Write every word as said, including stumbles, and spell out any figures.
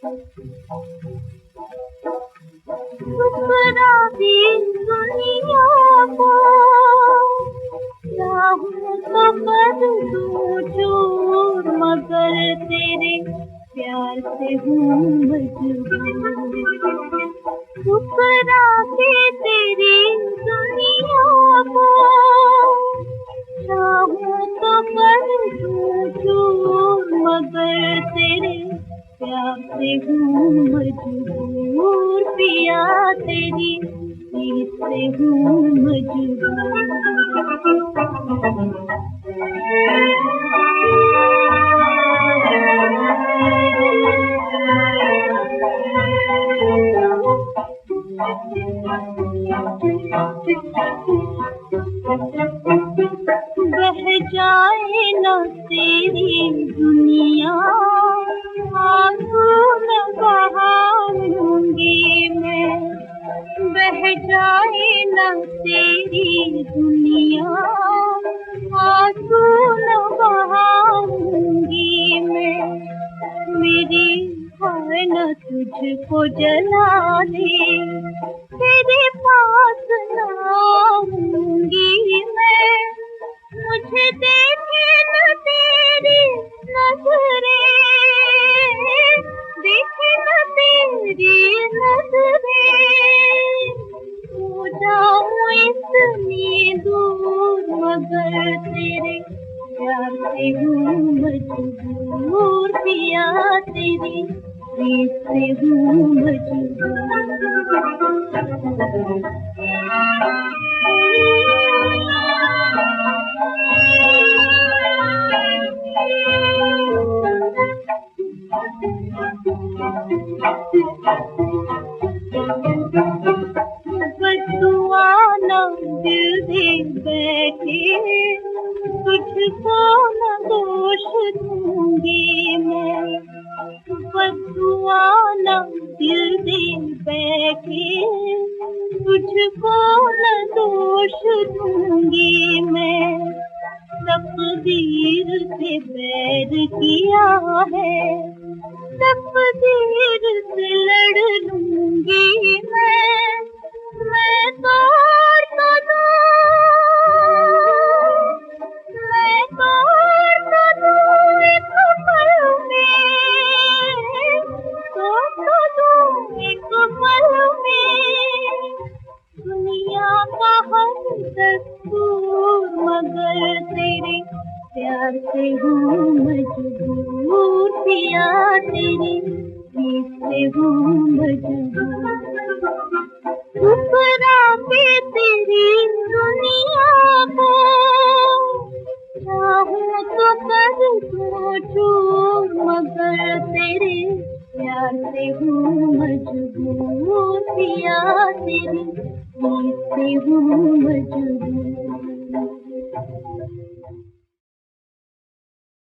ठुकरा दी दुनिया को, चाहूं तो कर दूं चूर, मगर तेरे प्यार से हूँ मजबूर। ठुकरा के तेरी दुनिया को, चाहूं तो कर दूं चूर, मगर तेरे प्यार से हूँ मजबूर। पिया तेरी प्रीत से हूँ मजबूर। बह जाए न तेरी दुनिया, आंसू न बहाऊंगी मैं। बह जाए न तेरी दुनिया, आंसू न बहाऊंगी मैं। मेरी हाय न तुझको जला दे, तेरे पास न आऊंगी मैं। मुझे देखे न तेरी नजरें, देखे न तेरी नजरें, हो जाऊं इतनी दूर, मगर तेरे प्यार से हूँ मजबूर। पिया तेरी प्रीत से हूँ मजबूर। बदुआ न दिल दे बैठे, तुझको न दोष दूंगी मैं। बदुआ न दिल दे बैठे, तुझको न दोष दूंगी मैं। तकदीर से बैर किया है, तकदीर से लड़ लूंगी मैं। मैं तोड़ तो दूं, मैं तोड़ तो दूं एक पल में, तोड़ तो दूं एक पल में दुनिया का हर दस्तूर, मगर तेरे प्यार से हूँ मजबूर। पिया तेरी प्रीत से हूँ मजबूर। ठुकरा के तेरी दुनिया को, चाहूं तो कर दूं चूर, मगर तेरे प्यार से हूँ मजबूर। पिया तेरी प्रीत से हूँ मजबूर।